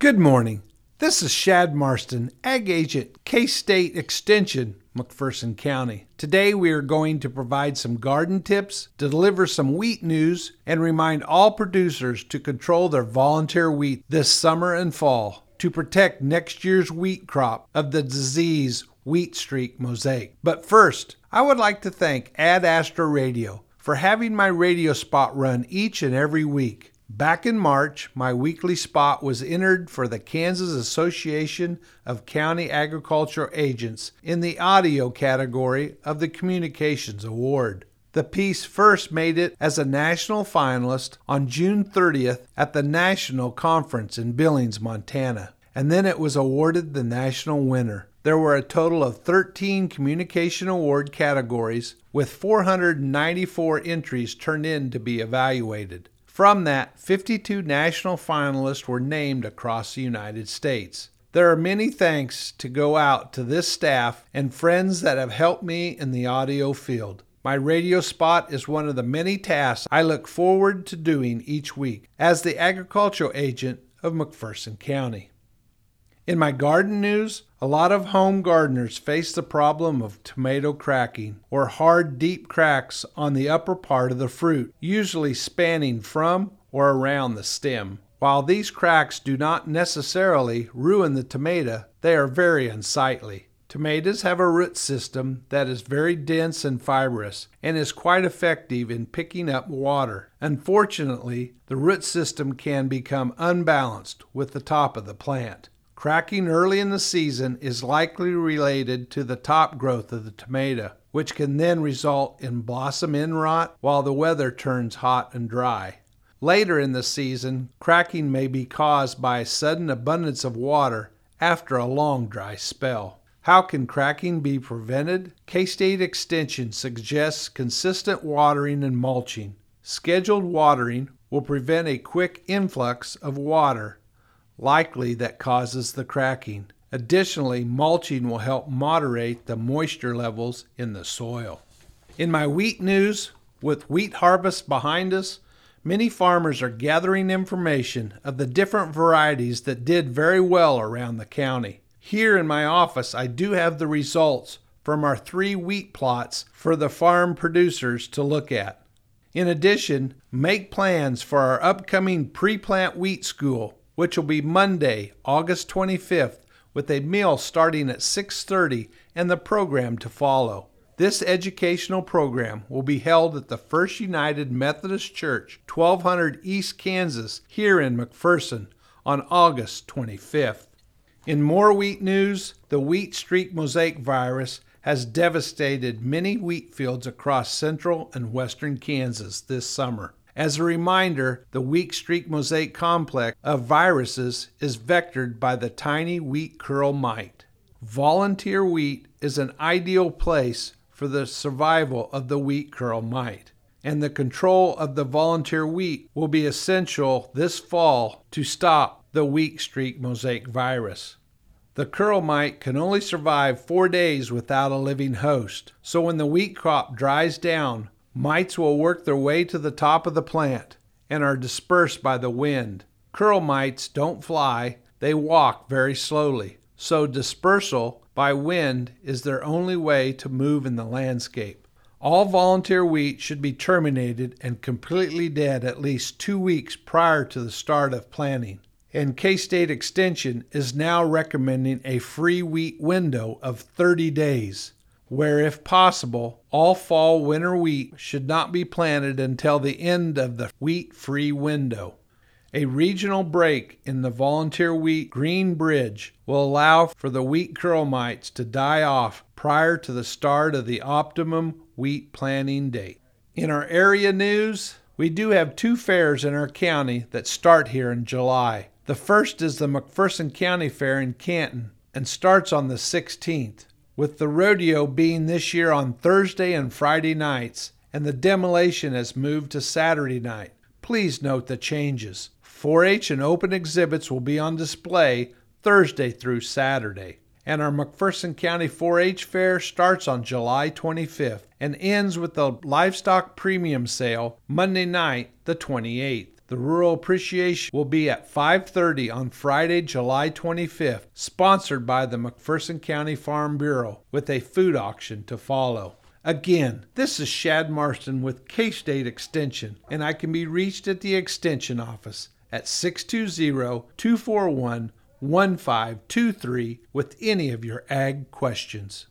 Good morning. This is Shad Marston, Ag Agent, K-State Extension, McPherson County. Today we are going to provide some garden tips, deliver some wheat news, and remind all producers to control their volunteer wheat this summer and fall to protect next year's wheat crop of the disease wheat streak mosaic. But first, I would like to thank Ad Astra Radio for having my radio spot run each and every week. Back in March, my weekly spot was entered for the Kansas Association of County Agricultural Agents in the audio category of the Communications Award. The piece first made it as a national finalist on June 30th at the National Conference in Billings, Montana, and then it was awarded the national winner. There were a total of 13 Communication Award categories, with 494 entries turned in to be evaluated. From that, 52 national finalists were named across the United States. There are many thanks to go out to this staff and friends that have helped me in the audio field. My radio spot is one of the many tasks I look forward to doing each week as the agricultural agent of McPherson County. In my garden news, a lot of home gardeners face the problem of tomato cracking, or hard, deep cracks on the upper part of the fruit, usually spanning from or around the stem. While these cracks do not necessarily ruin the tomato, they are very unsightly. Tomatoes have a root system that is very dense and fibrous and is quite effective in picking up water. Unfortunately, the root system can become unbalanced with the top of the plant. Cracking early in the season is likely related to the top growth of the tomato, which can then result in blossom end rot while the weather turns hot and dry. Later in the season, cracking may be caused by a sudden abundance of water after a long dry spell. How can cracking be prevented? K-State Extension suggests consistent watering and mulching. Scheduled watering will prevent a quick influx of water likely that causes the cracking. Additionally, mulching will help moderate the moisture levels in the soil. In my wheat news, with wheat harvest behind us, many farmers are gathering information of the different varieties that did very well around the county. Here in my office, I do have the results from our 3 wheat plots for the farm producers to look at. In addition, make plans for our upcoming pre-plant wheat school, which will be Monday, August 25th, with a meal starting at 6:30 and the program to follow. This educational program will be held at the First United Methodist Church, 1200 East Kansas, here in McPherson, on August 25th. In more wheat news, the wheat streak mosaic virus has devastated many wheat fields across central and western Kansas this summer. As a reminder, the wheat streak mosaic complex of viruses is vectored by the tiny wheat curl mite. Volunteer wheat is an ideal place for the survival of the wheat curl mite, and the control of the volunteer wheat will be essential this fall to stop the wheat streak mosaic virus. The curl mite can only survive 4 days without a living host, so when the wheat crop dries down, mites will work their way to the top of the plant and are dispersed by the wind. Curl mites don't fly, they walk very slowly, so dispersal by wind is their only way to move in the landscape. All volunteer wheat should be terminated and completely dead at least 2 weeks prior to the start of planting. And K-State Extension is now recommending a free wheat window of 30 days. Where, if possible, all fall-winter wheat should not be planted until the end of the wheat-free window. A regional break in the volunteer wheat green bridge will allow for the wheat curl mites to die off prior to the start of the optimum wheat planting date. In our area news, we do have 2 fairs in our county that start here in July. The first is the McPherson County Fair in Canton and starts on the 16th. With the rodeo being this year on Thursday and Friday nights, and the demolition has moved to Saturday night. Please note the changes. 4-H and open exhibits will be on display Thursday through Saturday. And our McPherson County 4-H Fair starts on July 25th and ends with the Livestock Premium Sale Monday night, the 28th. The Rural Appreciation will be at 5:30 on Friday, July 25th, sponsored by the McPherson County Farm Bureau, with a food auction to follow. Again, this is Shad Marston with K-State Extension, and I can be reached at the Extension office at 620-241-1523 with any of your ag questions.